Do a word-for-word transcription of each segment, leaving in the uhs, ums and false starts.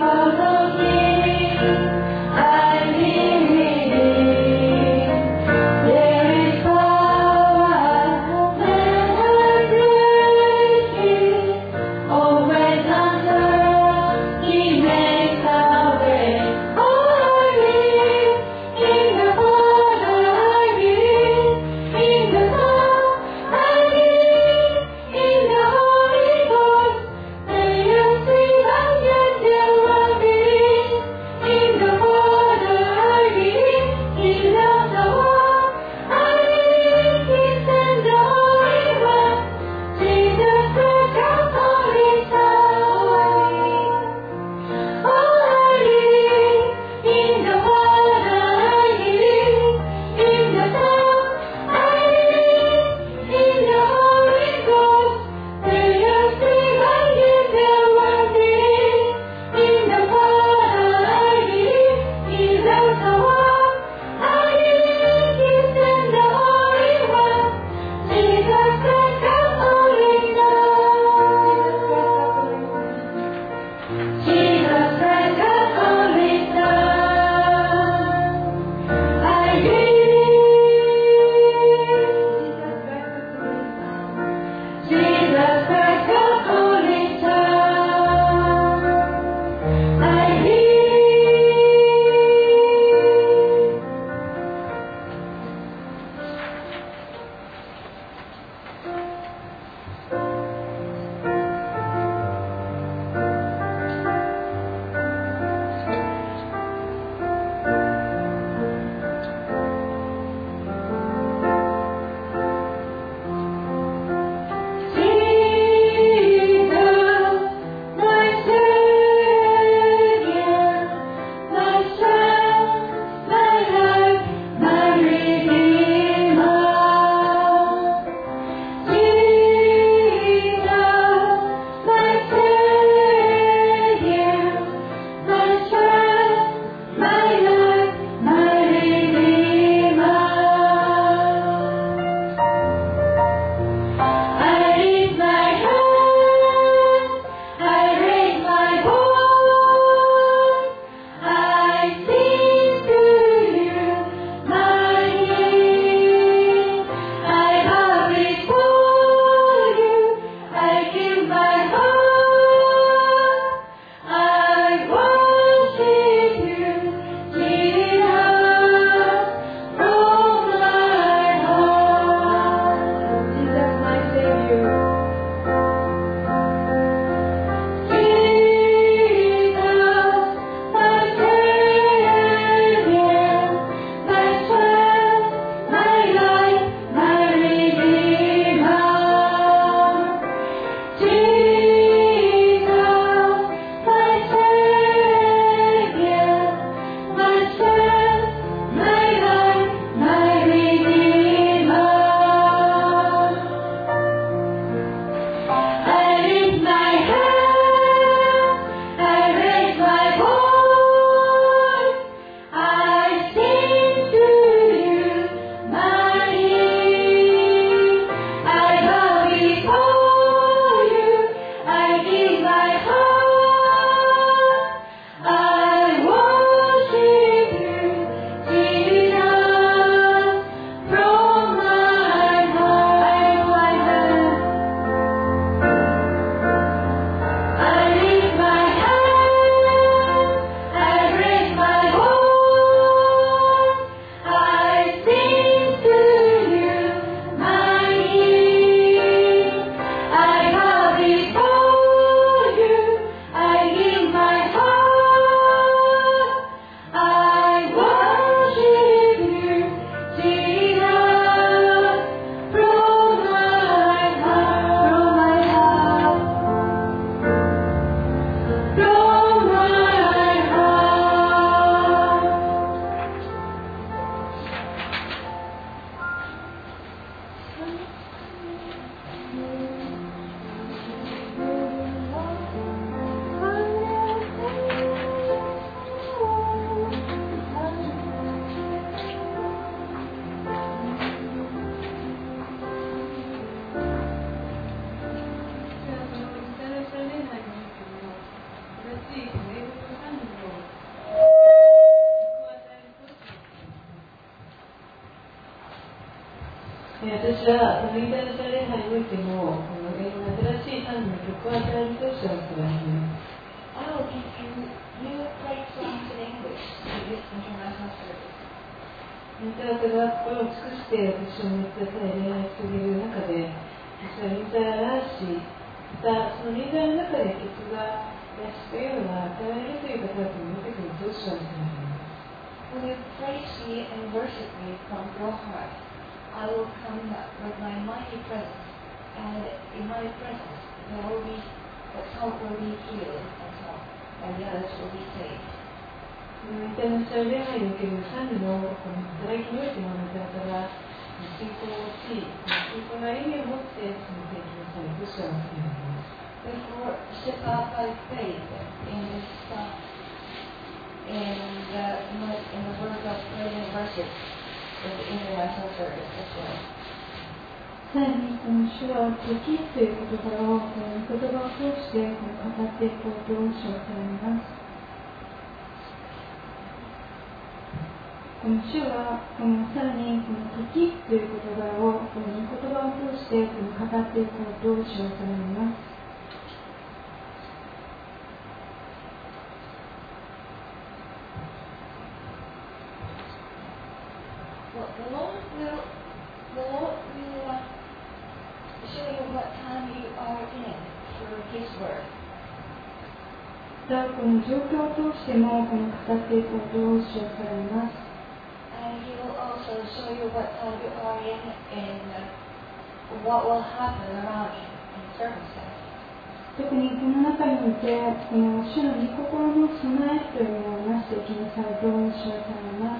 May you see that yet you love me. 私はこのインターナショナル礼拝においてもこの英語の新しい賛美の曲を与えるとしておってますね。 I will give you new praise songs in English to this international service. あなた方が心を尽くして私を見てください礼拝している中で、私はリーダーらしい、またそのリーダーの中で曲が出しているのは与えられるという方々に見てくるとしようと思います。 When you praise me and worship me from your heart, I will come with my mighty presence, and in my presence there will be, some will be healed and some, and the others will be saved. インターナショナル礼拝における賛美のこの働きにおいてもあなた方が信仰を持ち、信仰の歩みを持って進めていきなさいとしようと思います。 Therefore, step out by faith in this, uh, in the in the work of praise and worship in the international service as well. さらにこの主は時という言葉をこの言葉を通してこの語っていこうと称されます。この主はこのさらにこの時という言葉をこの言葉を通してこの語っていこうと称されます。 Well, the Lord will, the Lord will uh, show you what time you are in through His Word. またこの状況を通してもこの語っていこうと称されます。 And He will also show you what time you are in and uh, what will happen around you in circumstances. 特にこの中においてこの主の御心の備えというのをなしていきなさいと称されます。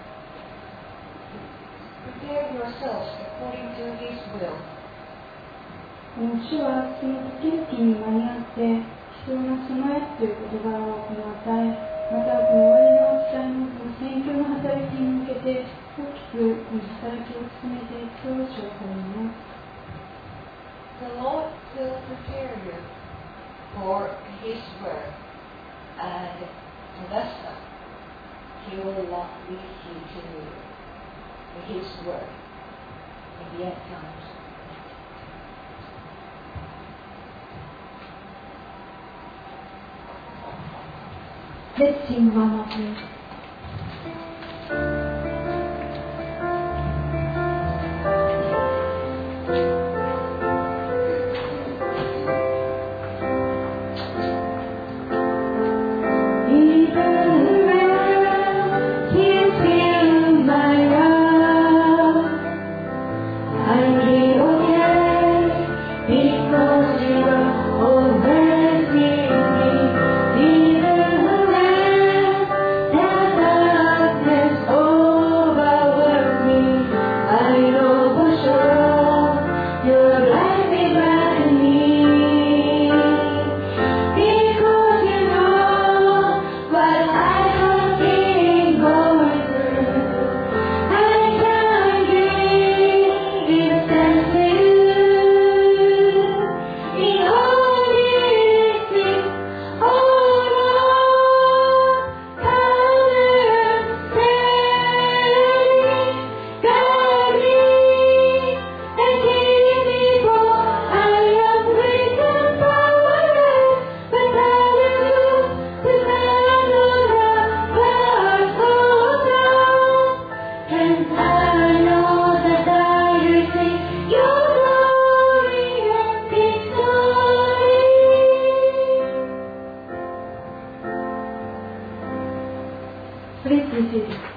Prepare yourselves according to His will. この主はその時々に間に合って必要な備えという言葉をこの与え、またこの終わりの期待のこの宣教の働きに向けて大きくこの働きを進めていくと称されます。 The Lord will prepare you for His work, and thus He will lead you to His work in the end times. Let's sing one more hymn. Please be seated.